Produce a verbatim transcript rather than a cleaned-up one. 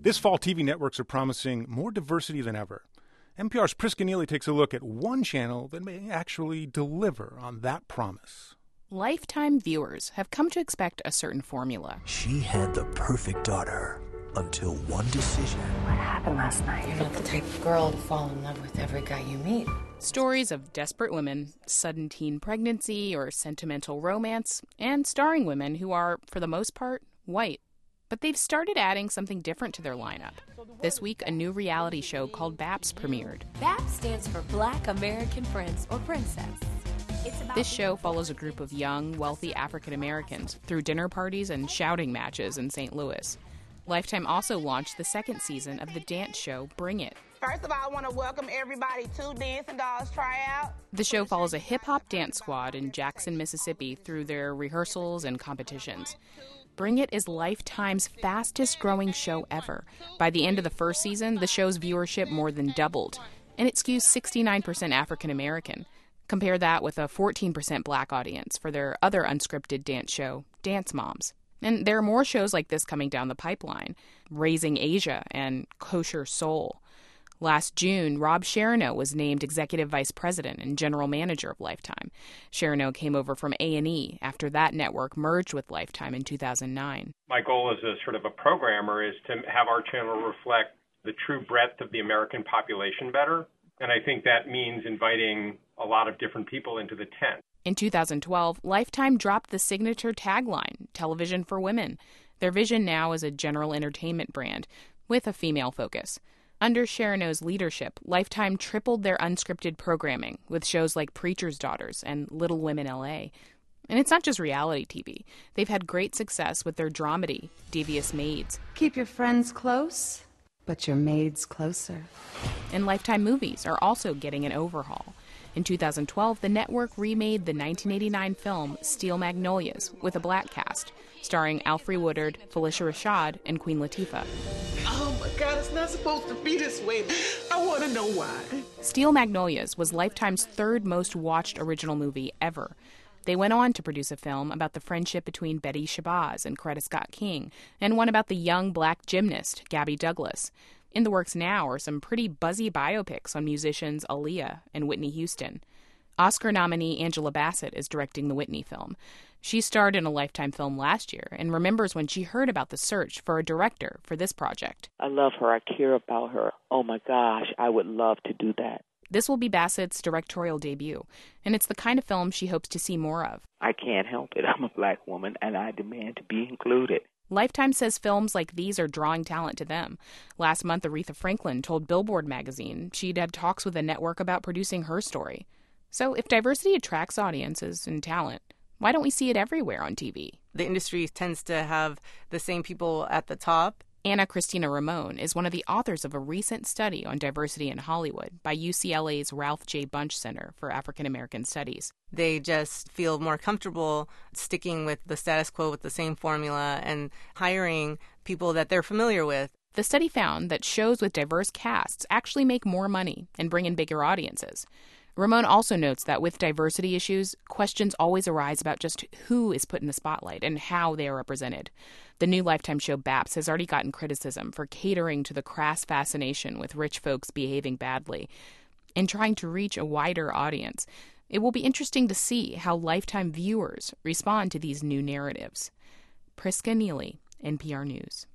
This fall, T V networks are promising more diversity than ever. N P R's Priska Neely takes a look at one channel that may actually deliver on that promise. Lifetime viewers have come to expect a certain formula. She had the perfect daughter until one decision. What happened last night? You're not the type of girl to fall in love with every guy you meet. Stories of desperate women, sudden teen pregnancy, or sentimental romance, and starring women who are, for the most part, white. But they've started adding something different to their lineup. This week, a new reality show called BAPS premiered. BAPS stands for Black American Prince or Princess. This show follows a group of young, wealthy African Americans through dinner parties and shouting matches in Saint Louis. Lifetime also launched the second season of the dance show Bring It. First of all, I want to welcome everybody to Dancing Dolls Tryout. The show follows a hip-hop dance squad in Jackson, Mississippi through their rehearsals and competitions. Bring It is Lifetime's fastest-growing show ever. By the end of the first season, the show's viewership more than doubled, and it skews sixty-nine percent African American. Compare that with a fourteen percent black audience for their other unscripted dance show, Dance Moms. And there are more shows like this coming down the pipeline, Raising Asia and Kosher Soul. Last June, Rob Chernow was named Executive Vice President and General Manager of Lifetime. Chernow came over from A and E after that network merged with Lifetime in two thousand nine. My goal as a sort of a programmer is to have our channel reflect the true breadth of the American population better. And I think that means inviting a lot of different people into the tent. In two thousand twelve, Lifetime dropped the signature tagline, Television for Women. Their vision now is a general entertainment brand with a female focus. Under Cherno's leadership, Lifetime tripled their unscripted programming with shows like Preacher's Daughters and Little Women L A. And it's not just reality T V. They've had great success with their dramedy, Devious Maids. Keep your friends close, but your maids closer. And Lifetime movies are also getting an overhaul. In two thousand twelve, the network remade the nineteen eighty-nine film Steel Magnolias with a black cast, starring Alfre Woodard, Phylicia Rashad, and Queen Latifah. Oh my God, it's not supposed to be this way. I want to know why. Steel Magnolias was Lifetime's third most watched original movie ever. They went on to produce a film about the friendship between Betty Shabazz and Coretta Scott King, and one about the young black gymnast, Gabby Douglas. In the works now are some pretty buzzy biopics on musicians Aaliyah and Whitney Houston. Oscar nominee Angela Bassett is directing the Whitney film. She starred in a Lifetime film last year and remembers when she heard about the search for a director for this project. I love her. I care about her. Oh my gosh, I would love to do that. This will be Bassett's directorial debut, and it's the kind of film she hopes to see more of. I can't help it. I'm a black woman, and I demand to be included. Lifetime says films like these are drawing talent to them. Last month, Aretha Franklin told Billboard magazine she'd had talks with a network about producing her story. So if diversity attracts audiences and talent, why don't we see it everywhere on T V? The industry tends to have the same people at the top. Anna Cristina Ramon is one of the authors of a recent study on diversity in Hollywood by U C L A's Ralph J. Bunche Center for African American Studies. They just feel more comfortable sticking with the status quo with the same formula and hiring people that they're familiar with. The study found that shows with diverse casts actually make more money and bring in bigger audiences. Ramon also notes that with diversity issues, questions always arise about just who is put in the spotlight and how they are represented. The new Lifetime show BAPS has already gotten criticism for catering to the crass fascination with rich folks behaving badly and trying to reach a wider audience. It will be interesting to see how Lifetime viewers respond to these new narratives. Priska Neely, N P R News.